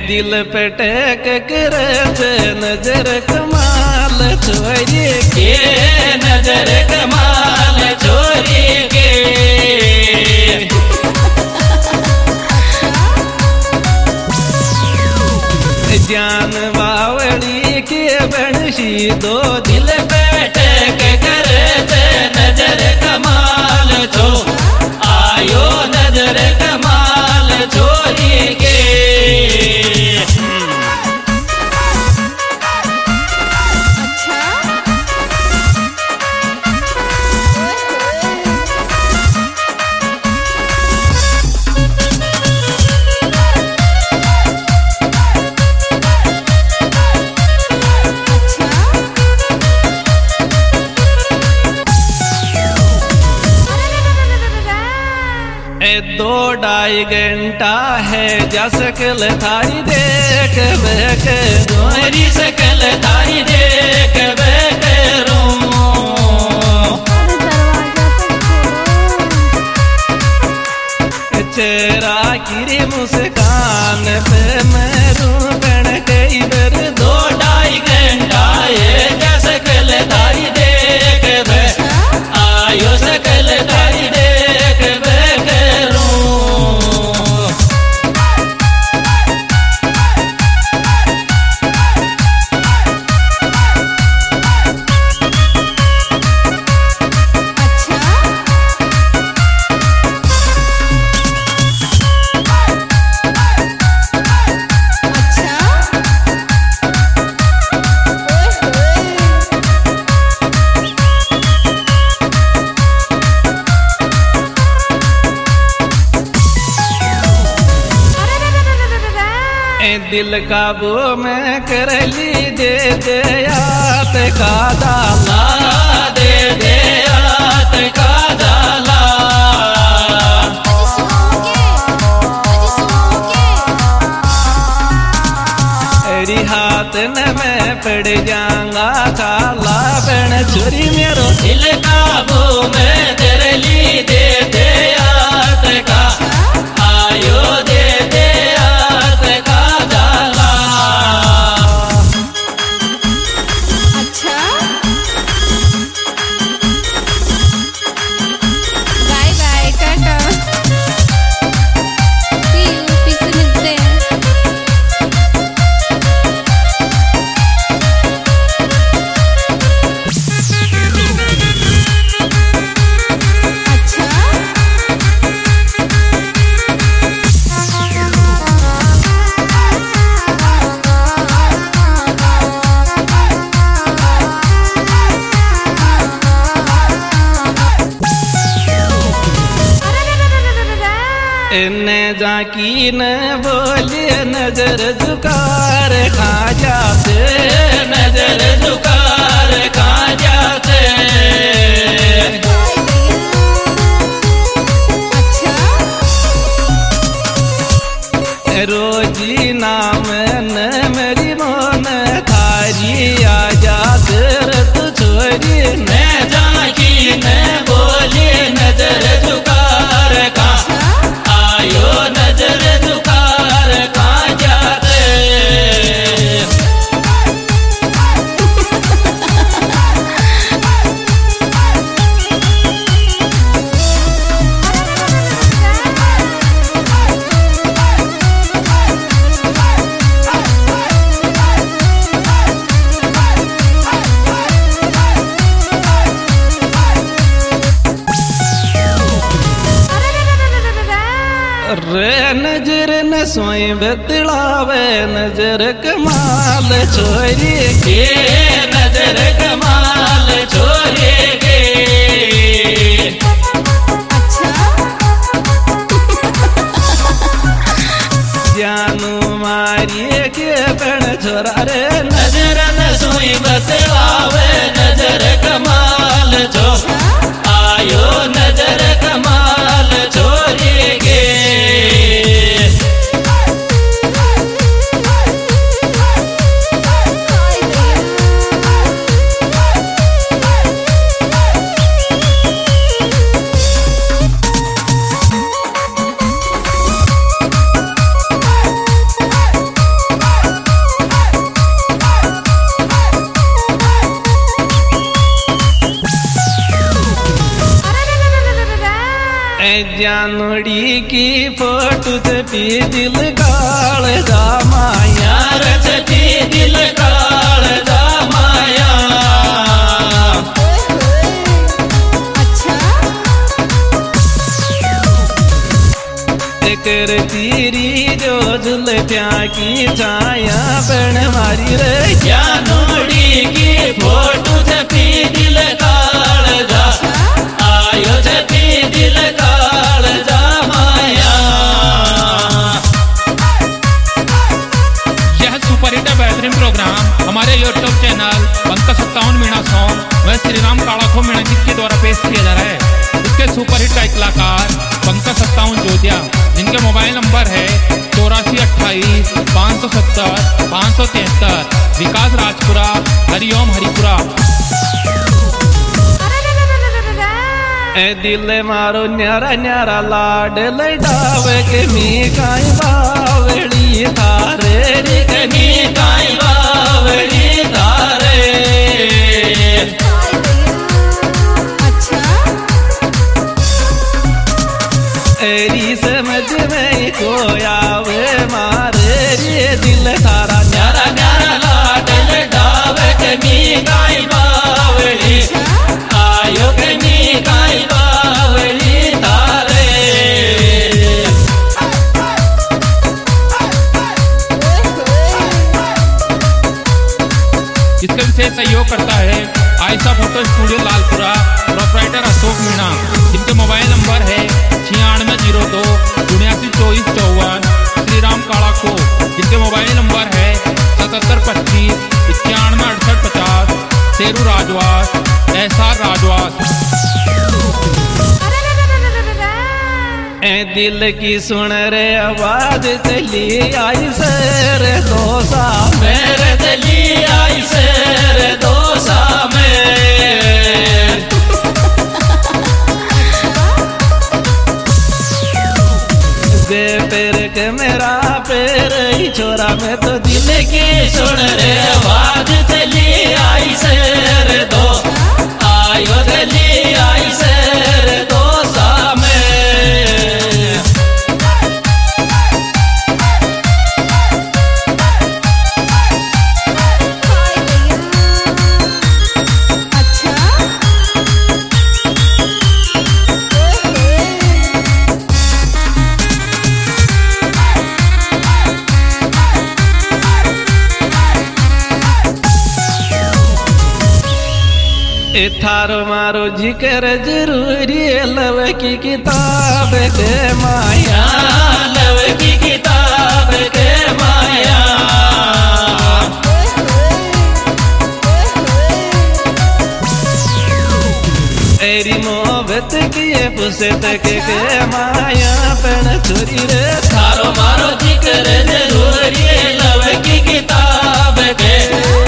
दिल पे टेक करे नजर कमाल छोरी के नजर कमाल छोरी के जान बावड़ी के बनशी दो दिल पे टेक करे नजर कमाल छो आयो नजर कमाल छोरी के दो ढाई घंटा है जा सकल थारी देख बेक दोरी सकल थारी देख बेक चेहरा की मुस्कान पे मैं बन गई बर दो ढाई घंटा है जा सकल थारी देख बे आयो सकल थारी देख बे दिल काबू में कर ली दे दे यात का दाला दे दे यात का दाला अरे हाथ न मैं पड़ जाऊंगा काला बन छुरी मेरो दिल काबू में कर ली दे दे यात का आयो दे दे यात का न जाकी न बोलिए नजर झुकार खा जाते नजर झुकार खा जाते रोजी नाम न मेरी मोन थारी आ जाते तू छोरी न जाकी न बोलिए नजर झुकार खा आयो नजर झुकार खा जाते रे नजर न सोई बतलावे नजर कमाल छोरी के नजर कमाल छोरी के जानू मारिए के बन छोरा रे नजर न सोई बतलावे नजर कमाल छो आयो नजर कमाल छोरी के जानोड़ी की फोटो छपी दिल काल जा माया छपी दिल काल जा माया। कर तीरी जो झुलत्या की छाया बन मारी रे जानोड़ी की फोटो छपी दिल काल जा आयो छपी दिल काल जा माया। यह सुपरहिट बेहतरीन प्रोग्राम हमारे YouTube channel Pankaj 57 Meena song व श्री राम कालाखो मीणा जी के द्वारा पेश किया जा रहा है। इसके सुपरहिट का कलाकार पंकज 57 जोधिया, जिनके मोबाइल नंबर है 8428 570 573, विकास राजपुरा, हरिओम हरिपुरा। ए दिल मारो न्यारा न्यारा लाड लडाव के मी काई बावड़ी तारे रे के मी काई बावड़ी तारे। एरी समझ में को आवे मारे रे दिल तारा न्यारा न्यारा लाड लडाव के मी काई बावड़ी आयो के मी काई बावड़ी तारे। इसके विशेष सहयोग करता है Ayesha photo studio Lalpura, proprietor Ashok Meena, जिनके मोबाइल नंबर है 9602 792454, श्री राम कालाखो, जिनके मोबाइल नंबर है 7725 91 6850, शेरू राजवास, एहसार राजवास। ए दिल की सुन रे आवाज चली आई सर दोसा मेरे चली आई सर दोसा में। बे पैर के मेरा पैर ही छोरा में तो दिल की सुन रे आवाज चली आई सर दो आयो चली आई सर दोसा में। थारो मारो जिक्र जरूरी लव की किताब के माया लव की किताब के माया। एरी मोहब्बत किए पुसत के माया पण छोरी रे थारो मारो जिक्र जरूरी लव की किताब के